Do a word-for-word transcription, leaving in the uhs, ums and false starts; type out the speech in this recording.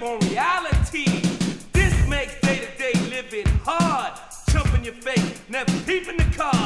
on reality. This makes day-to-day living hard. Jump in your face, never peeping the car.